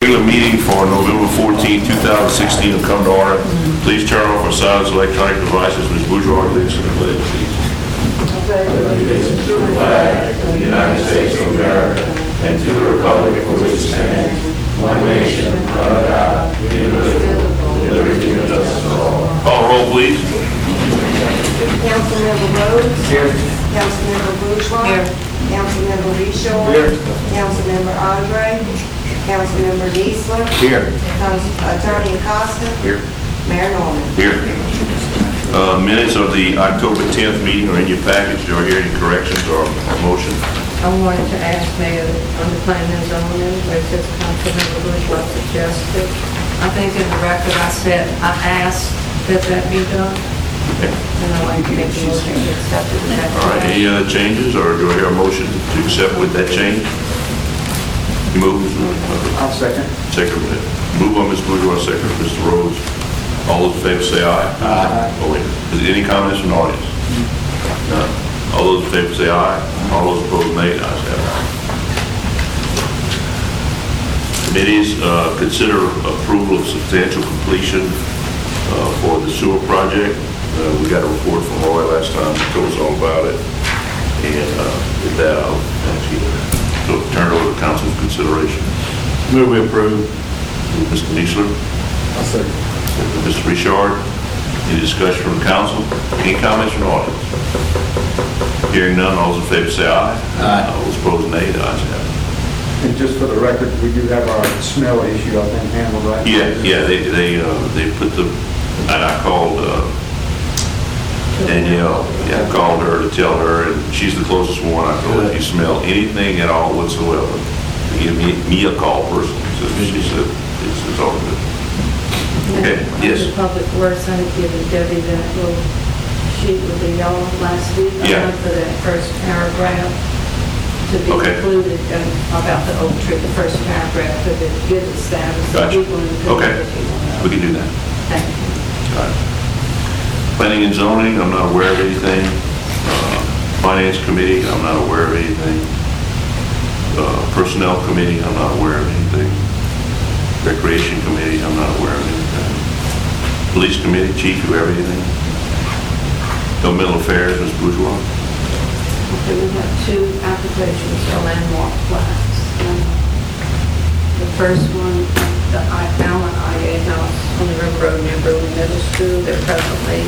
regular meeting for November 14, 2016 will come to order. Please turn off or silence electronic devices. Ms. Bourgeois, lead us in the pledge, please. Allegiance to the flag of the United States of America and to the republic for which it stands, one nation, under God, indivisible, with liberty and justice for all. Call roll, please. Councilmember Rhodes. Here. Councilmember Bourgeois. Here. Councilmember Reshore. Here. Councilmember Andre. Councilmember Geisler. Here. Attorney Acosta. Here. Mayor Norman. Here. Minutes of the October 10th meeting are in your package. Do I hear any corrections or motion? I wanted to ask Mayor on the planning and zoning, where it says Councilmember Bourgeois suggested. I think in the record I said, I asked that that be done. Okay. And I like to make a motion to accept it with that. All right, any other changes, or do I hear a motion to accept with that change? You move, I'll second. second, move on Ms. Bourgeois, second, Mr. Rhodes. All those in favor say aye. Aye. Oh, wait, is there any comments from the audience? None. All those in favor say aye. All those opposed, nay. Ayes have it. Committees, consider approval of substantial completion for the sewer project. We got a report from Roy last time, he told us all about it. And with that, I'll ask you to turn it over to council's consideration. Move we approve. Mr. Niesler, I'll second. Mr. Richard, any discussion from the council? Any comments from the audience? Hearing none, all those in favor say aye. Aye. All those opposed, nay. The ayes have it. And just for the record, we do have our smell issue, I think, handled right. Yeah, they put the, and I called Danielle, I called her to tell her, and she's the closest one. I told her, if you smell anything at all whatsoever, give me a call personally. So she said, it's all good. Okay, yes. Under Public Works, I had given Debbie that little sheet with the yellow last week. Yeah. For that first paragraph to be Okay. included about the oak tree, the first paragraph, that it gives a status. Gotcha. We will include Okay. it if you want. We can do that. Thank you. All right. Planning and zoning, I'm not aware of anything. Finance committee, I'm not aware of anything. Personnel committee, I'm not aware of anything. Recreation committee, I'm not aware of anything. Police committee, chief, you have anything? Governmental affairs, Ms. Bourgeois? Okay, we have two applications for landmark plats. The first one, the Allen IA House on the River Road near Brewing Middle School. They're presently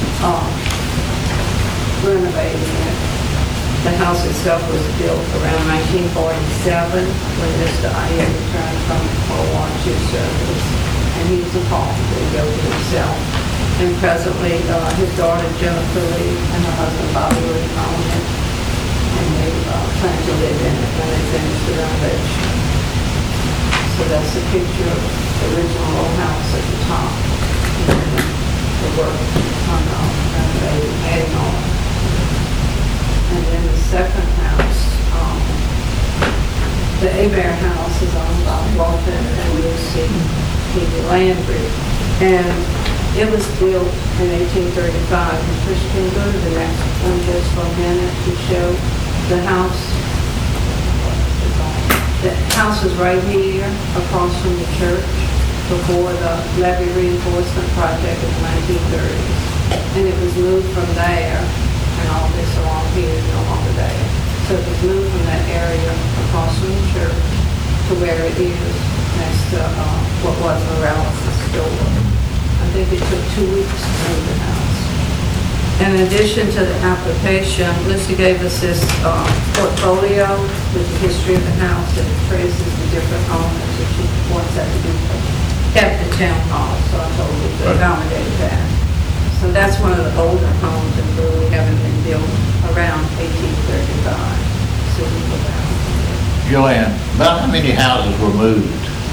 renovating it. The house itself was built around 1947 when Mr. IA returned from World War II service. And he was a carpenter, he built it himself. And presently, his daughter Jennifer Lee and her husband Bobby Lee own it. And they plan to live in it when they finish the renovation. So that's a picture of the original old house at the top. And then the work on renovating, adding on. And then the second house, the Abear House is owned by Walter and Lucy Landry. And it was built in 1835. And Trish, can you go to the next one just for a minute to show the house? The house is right here across from the church before the levee reinforcement project in the 1930s. And it was moved from there, and all this along here is no longer there. So it was moved from that area across from the church to where it is next to what was Morales' store. I think it took 2 weeks to move the house. In addition to the application, Lucy gave us this portfolio with the history of the house that traces the different owners, and she wants that to be kept at town hall, so I told her to accommodate that. So that's one of the older homes in Brewery, having been built around 1835. So we go down. Joanne, about how many houses were moved?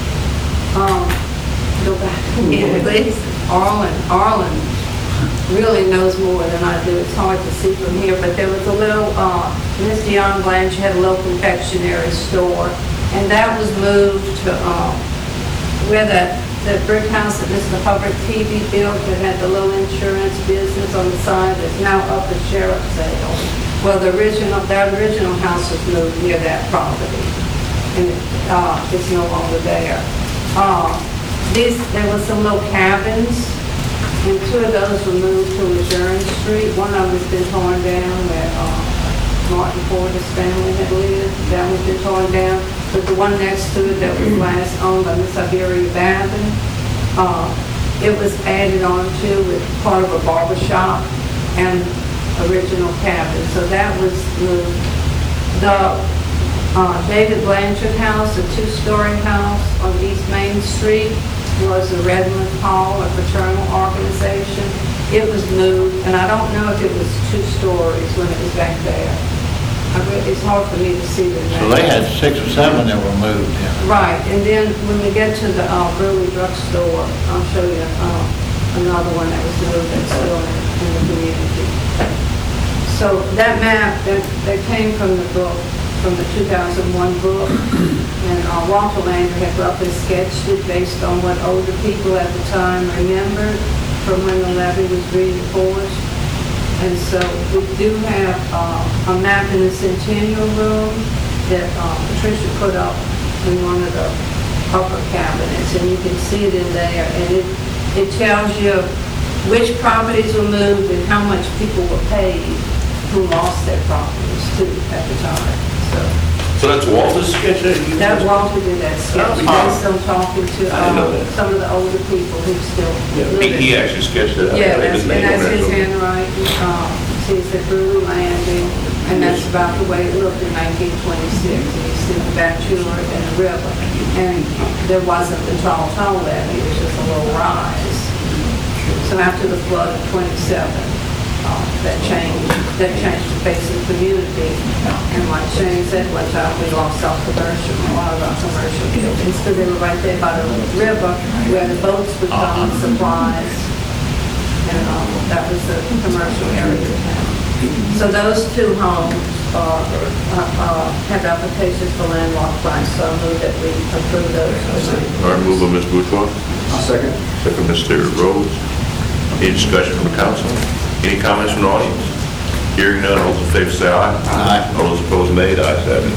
Go back again, please. Arlen really knows more than I do. It's hard to see from here, but there was a little, Miss Dionne Blanche had a local confectionery store, and that was moved to where that brick house that Mr. Hubbard TV built that had the little insurance business on the side that's now up for sheriff's sale. Well, that original house was moved near that property, and it's no longer there. There was some little cabins, and two of those were moved to Adjourn Street. One of them has been torn down where Martin Porter's family had lived. That one's been torn down. But the one next to it that was last owned by Miss Iberia Babin, it was added on to with part of a barber shop and original cabin. So that was moved. The David Blanchard House, a two-story house on East Main Street, was the Redmond Hall, a fraternal organization. It was moved, and I don't know if it was 2 stories when it was back there. It's hard for me to see the name. So they had 6 or 7 that were moved in. Right, and then when we get to the Brewery Drugstore, I'll show you another one that was moved that's still in the community. So that map, that came from the book, from the 2001 book, and Walter Landry had roughly sketched it based on what older people at the time remembered from when the levee was reinforced. And so we do have a map in the Centennial Room that Patricia put up in one of the upper cabinets, and you can see it in there, and it tells you which properties were moved and how much people were paid who lost their properties too at the time. So that's Walter's sketch that you? That Walter did that sketch, based on talking to I didn't know that. some of the older people who still live in. He actually sketched it out. Yeah, His name on that's there, his so- handwriting. See, it said Brewery Landing, and that's about the way it looked in 1926. And you see the backyard and the river. And there wasn't the tall levee, it was just a little rise. So after the flood of 27, that changed the face of the community. And like Shane said, one time we lost our commercial, a lot of our commercial buildings, because they were right there by the river where the boats would come with supplies. And that was the commercial area of town. So those 2 homes have applications for landlocked rights, so I move that we approve those. All right, move by Ms. Bourgeois, I'll second. second Mr. Rhodes. Any discussion from the council? Any comments from the audience? Hearing none, all those in favor say aye. Aye. All those opposed, nay. The ayes have it.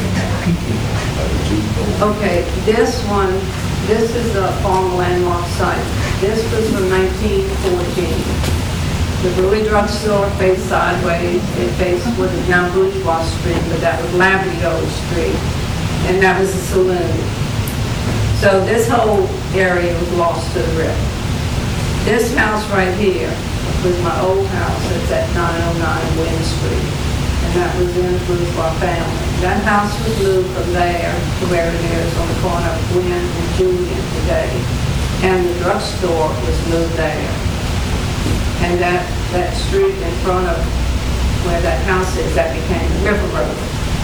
Okay, this is a former landlocked site. This was from 1914. The Brewery Drugstore faced sideways. It faced what is now Bourgeois Street, but that was Labrador Street, and that was a saloon. So this whole area was lost to the river. This house right here was my old house. It's at 909 Wynn Street, and that was in the Bourgeois family. That house was moved from there to where it is on the corner of Wynn and Julian today, and the drugstore was moved there. And that street in front of where that house is, that became the River Road.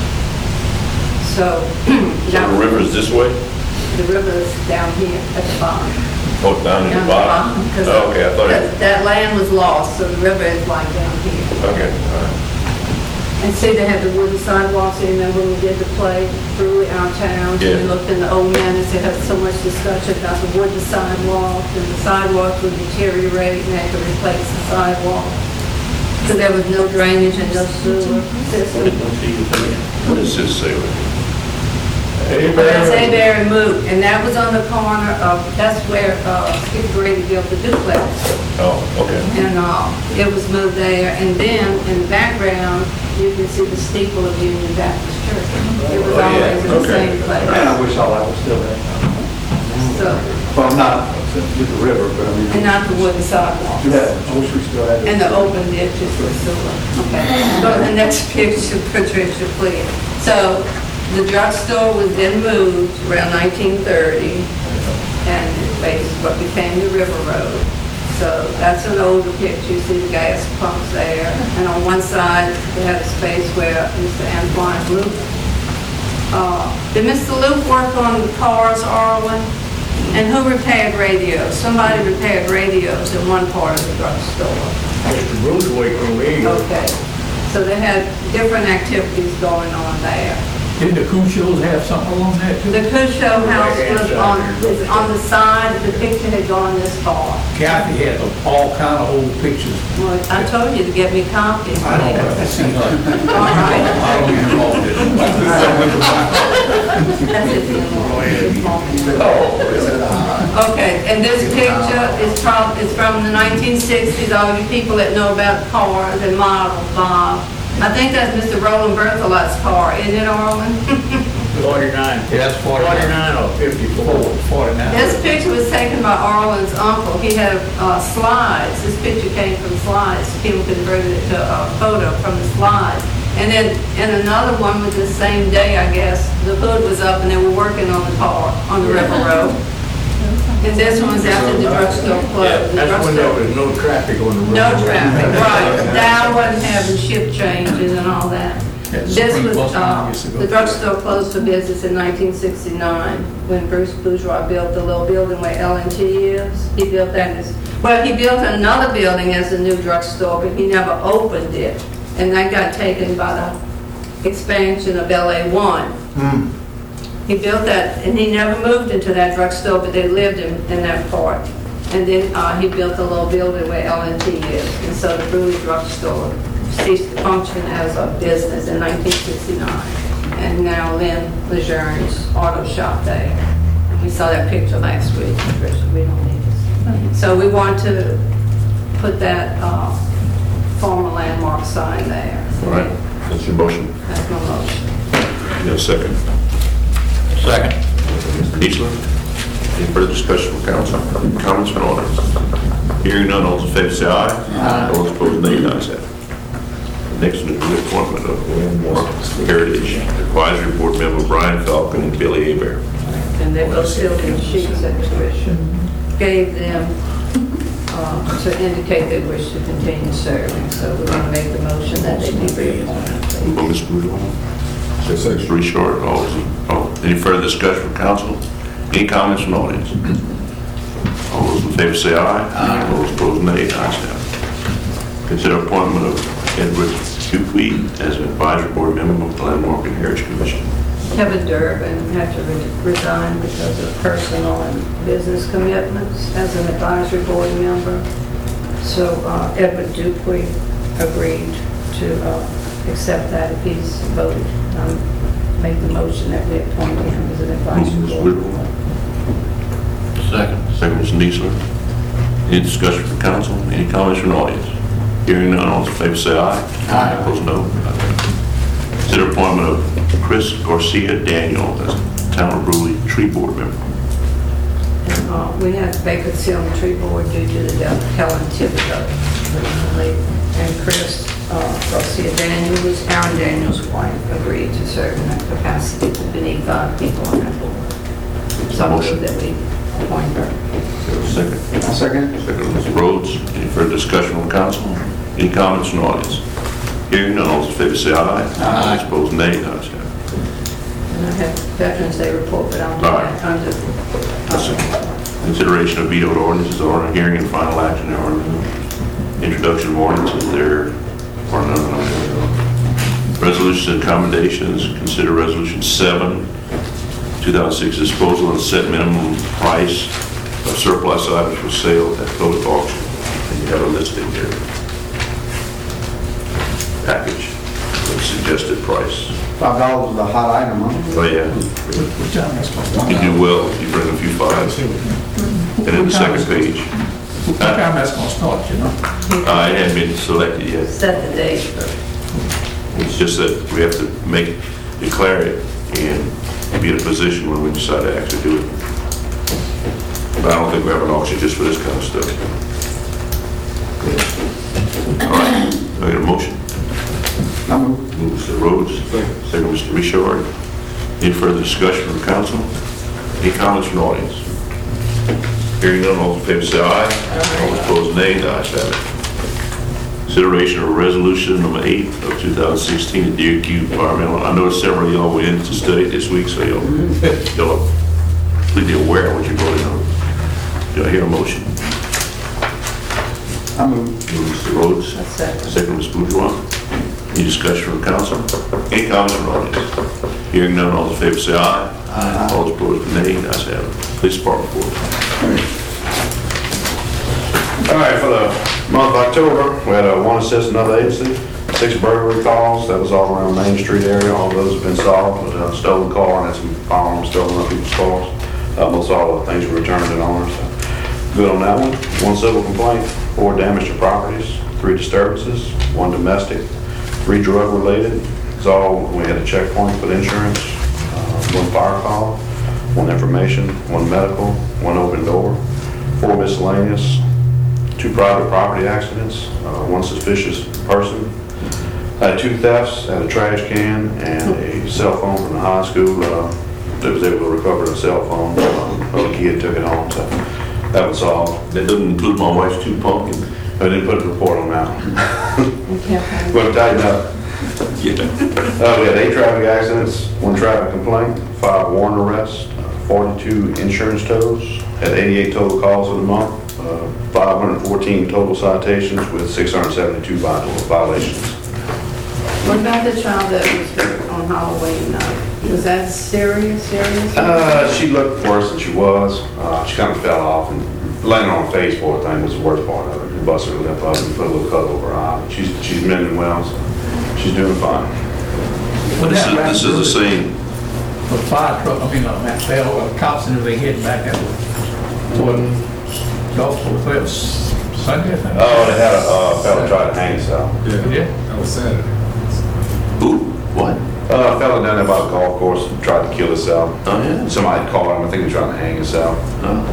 So So the river is this way? the river is down here at the bottom. Oh, down in the bottom? 'Cause Oh, okay, I thought it, that land was lost, so the river is like down here. okay, all right. And see, they had the wooden sidewalks, and then when we did the play through our town, Yeah. we looked in the old minutes, they had so much discussion about the wooden sidewalks, and the sidewalks would deteriorate, and they had to replace the sidewalk. So there was no drainage and no sewer system. What does this say? That's Aberry Moot, and that was on the corner of, that's where Skip Grady built the duplex. Oh, okay. And it was moved there, and then in the background, you can see the steeple of Union Baptist Church. It was Oh, yeah. always in the Okay. same place. Man, I wish all that was still there. So, Well, not with the river, but I mean. and not the wooden sidewalks. Yeah, I wish we still had. And the open ditches were silver. Okay, go to the next picture, Patricia, please. So, the drugstore was then moved around 1930, and it faced what became the River Road. So that's an older picture. You see the gas pumps there. And on one side, they had a space where Mr. Antoine Luke. Did Mr. Luke work on the cars, Arlen? And who repaired radios? Somebody repaired radios in one part of the drugstore. Mr. Brunswick over here. Okay. So they had different activities going on there. Did the Cushos have something along that too? The Cusho house is on the side. The picture had gone this far. Kathy had all kind of old pictures. Well, I told you to get me copies. I don't have to see her. All right. I don't even know this. That's it. Oh, Okay, and this picture is from the 1960s, all you people that know about cars and models, Bob. I think that's Mr. Roland Berthelot's car, isn't it, Arlen? 49. Yes, 49 or 54? 49. This picture was taken by Arlen's uncle. He had slides. This picture came from slides. People converted it to a photo from the slides. And then in another one with the same day, I guess, the hood was up and they were working on the car on the river road. And this one was after the drugstore closed. The That's when there drugstore- was no traffic on the road. No traffic, right. Dow wasn't having shift changes and all that. This was, the drugstore closed for business in 1969 when Bruce Bourgeois built the little building where L&T is. He built that as, well, he built another building as a new drugstore, but he never opened it. And that got taken by the expansion of LA1. He built that, and he never moved into that drugstore, but they lived in that part. And then he built a little building where L&T is. And so the Brewery Drugstore ceased to function as a business in 1969. And now Lynn Legern's auto shop there. We saw that picture last week. We don't need this. So we want to put that former landmark sign there. All right, that's your motion. That's my motion. You got a second? Second. Mr. Eastler? Any further discussion from council? Comments from ordinance? Hearing none, all those in favor say aye. Aye. All those opposed, nay. Ayes have it. Next is the reappointment of Landmark Heritage Advisory Board member Brian Falcon and Billy Hebert. And they both filled in sheets that Tricia gave them to indicate they wish to continue serving. So we're going to make the motion that they be reappointed. Moved by Mr. Bourgeois. Second. Mr. Richard, any further discussion from council? Any comments from the audience? All those in favor say aye. Aye. All those opposed, nay. Ayes have it. Consider appointment of Edward Dupuy as an advisory board member of the Landmark and Heritage Commission. Kevin Durbin had to resign because of personal and business commitments as an advisory board member. So Edward Dupuy agreed to accept that if he's voted. Make the motion that we appoint him as an advisory board member. Second. Second, Mr. Neesler. Any discussion from council? Any comments from the audience? Hearing none, all those in favor say aye. Aye. Opposed, no. Consider appointment of Chris Garcia Daniel as Town of Brewley Tree Board member. We had vacancy on the tree board due to the death of Helen Thibodeau. And Chris Garcia Daniel, who's Aaron Daniel's wife, agreed to serve in that capacity. We need 5 people on that board. So I move that we appoint her. Second. Second. Second, Mr. Rhodes. Any further discussion from council? Any comments from the audience? Hearing none, all those in favor say aye. Aye. All those opposed, nay. Ayes have it. And I have Veterans Day report, but I'll do All right. that under. Consideration of vetoed ordinances, order hearing and final action, or introduction of ordinances there, or none. Resolutions and accommodations, consider resolution 7, 2006, disposal and set minimum price of surplus items for sale at public auction. And you have a listing here. Package, with suggested price. $5 is a hot item, huh? Oh, yeah. What time is You do well if you bring a few fives. And then the second page. What time that's gonna start, you know? It hadn't been selected yet. Set the date for. It's just that we have to declare it and be in a position when we decide to actually do it. But I don't think we have an auction just for this kind of stuff. All right, do I get a motion? I move. Mr. Rhodes, second Mr. Richard. Any further discussion from the council? Any comments from the audience? Hearing none, all in favor say aye. All opposed, nay. The ayes have it. Consideration of resolution number 8 of 2016 at DOQ Environmental. I know several of y'all went in to study this week, so y'all are completely aware of what you're voting on. Do I hear a motion? I move. Mr. Rhodes. Second. Second, Ms. Bourgeois. Any discussion from the council? Any comments from the audience? Hearing none, all in favor say aye. Aye. All opposed, nay. The ayes have it. Police Department report. All right, for the month of October, we had 1 assist another agency, 6 burglary calls. That was all around Main Street area. All of those have been solved. Stolen car and had some firearms stolen on people's cars. Almost all the things were returned in honor, so good on that one. 1 civil complaint, 4 damage to properties, 3 disturbances, 1 domestic, 3 drug related. It's all, we had a checkpoint with insurance, 1 fire call, 1 information, 1 medical, 1 open door, 4 miscellaneous, 2 private property accidents, 1 suspicious person. I had 2 thefts, had a trash can and a cell phone from the high school. They was able to recover the cell phone. Another kid took it home, so that was all. That doesn't include my wife's 2 pumpkins. I didn't put a report on that one. Okay. But tighten up. Yeah. We had 8 traffic accidents, 1 traffic complaint, 5 warrant arrests, 42 insurance totals, had 88 total calls in the month, 514 total citations with 672 violations. What about the child that was hurt on Halloween night? Was that serious? She looked worse than she was. She kind of fell off and landing on her face, poor thing, was the worst part of it. Busted her lip up and put a little cut over her eye. She's mending well, so she's doing fine. This is the same. The fire truck, that fell, cops and everything hit back at toward Gulfport. It was Sunday, I think. Oh, they had a fella try to hang himself. Yeah. That was Saturday. Who? What? A fella down there by the golf course tried to kill himself. Oh, yeah? Somebody called him, I think he was trying to hang himself. Oh.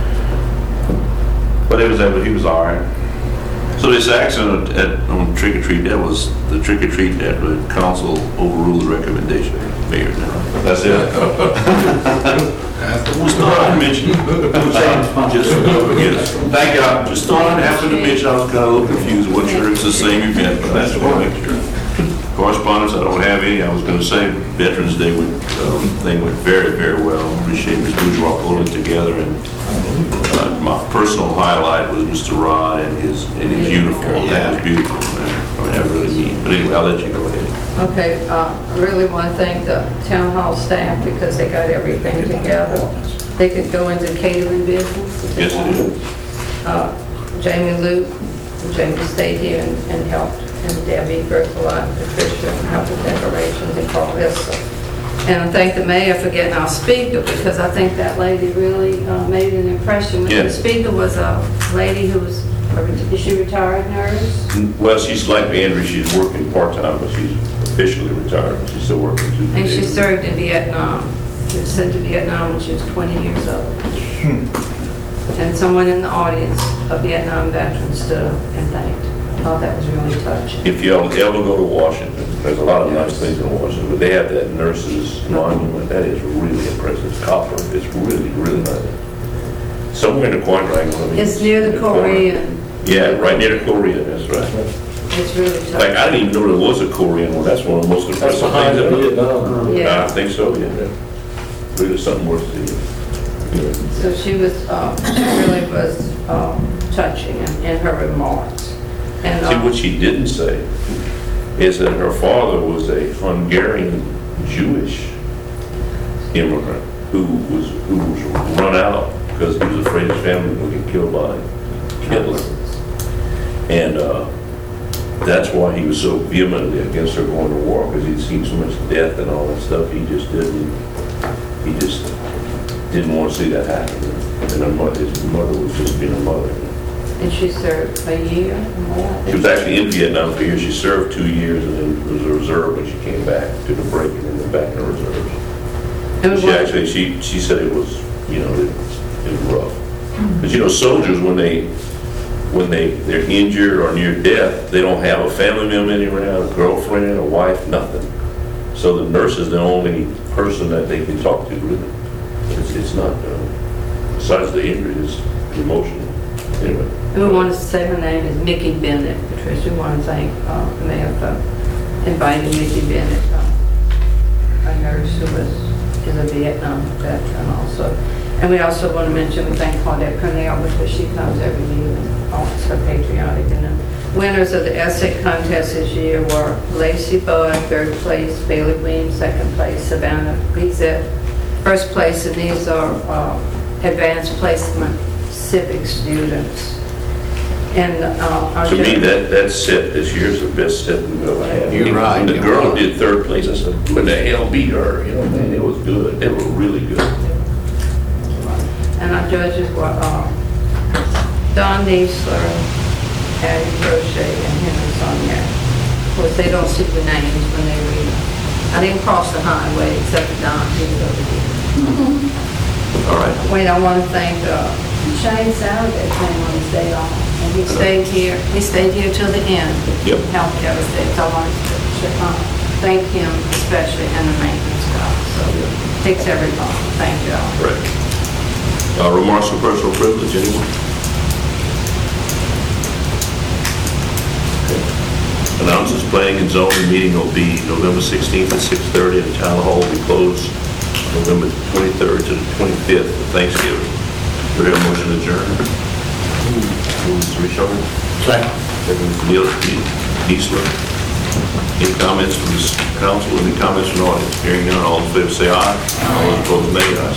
But he was all right. So this accident on Trick or Treat, that was the Trick or Treat that the council overruled the recommendation of the mayor now. That's it. Just thought I'd mention. Yes. Thank you. Just thought I'd happen to mention, I was kind of a little confused, wasn't sure it's the same event, but that's what I make sure. Correspondence, I don't have any. I was going to say Veterans Day thing went very, very well. Appreciate Ms. Bourgeois pulling it together, and my personal highlight was Mr. Rod and his uniform. That was beautiful, man. I mean, that really neat. But anyway, I'll let you go ahead. Okay, I really want to thank the town hall staff because they got everything together. They could go into catering business. if they Yes, wanted. Jamie Luke, Jamie stayed here and helped, and Debbie Berthelot, and Patricia, and helped with decorations and Paul Vista. And I thank the mayor for getting our speaker because I think that lady really made an impression. Yeah. The speaker was a lady who was, is she retired nurse? Well, she's like Andrew, she's working part-time, but she's officially retired, but she's still working too. And she served in Vietnam. She was sent to Vietnam when she was 20 years old. And someone in the audience, a Vietnam veteran, stood up and thanked. I thought that was really touching. If you ever go to Washington, there's a lot of nice things in Washington, but they have that nurses monument. That is really impressive. It's copper. It's really, really nice. Somewhere in the quadrangle. I mean, It's near the corner. Korean. Yeah, right near the Korean, that's right. It's really Like, touching. I didn't even know there was a Korean one. That's one of the most impressive things I've heard. I Yeah. think so, yeah. Really something worth seeing. So she really was touching in her remarks. And See, what she didn't say is that her father was a Hungarian Jewish immigrant who was run out because he was afraid his family would get killed by Hitler. And that's why he was so vehemently against her going to war, because he'd seen so much death and all that stuff. He just didn't want to see that happen. And his mother was just being a mother. and she served a year or more. She was actually in Vietnam for years. She served 2 years and then was a reserve when she came back to the break and then went back in the reserves. And She what- actually, she said it was, it was rough. But soldiers, when they're injured or near death, they don't have a family member around, a girlfriend, a wife, nothing. So the nurse is the only person that they can talk to, really. It's not, besides the injury, it's emotional. Anyway. And we wanted to say her name is Mickey Bennett. Patricia, we want to thank the mayor for inviting Mickey Bennett, a nurse who is a Vietnam veteran also. And we also want to mention, we thank Claudette Cornell because she comes every year and offers her patriotic. And the winners of the essay contest this year were Lacey Budd, 3rd place, Bailey Weems, 2nd place, Savannah Bizet, 1st place, and these are advanced placement civic students. And our To me, that set this year is the best set we've ever had. You're right. When the girl did 3rd place, I said, when the hell beat her? Man, it was good. They were really good. And our judges were Don Niesler, Patty Crochet, and Henry Sonier. Of course, they don't see the names when they read. I didn't cross the highway except for Don, he was over here. All right. Wait, I want to thank Shane Saturday came on his day off, and he stayed here till the end. Yep. Helped everything, so I want to thank him especially, and the maintenance guy, so takes everybody, thank you all. Right. Remarks of personal privilege, anyone? Okay. Announces planning and zoning meeting will be November 16th at 6:30, and town hall will be closed November 23rd to the 25th for Thanksgiving. Do we have a motion to adjourn? Mr. Richard? Second. Second, Mr. Niesler. Any comments from the council, any comments from the audience? Hearing none, all in favor say aye. All opposed, nay. Ayes.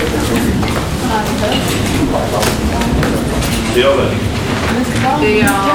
See you all then. The,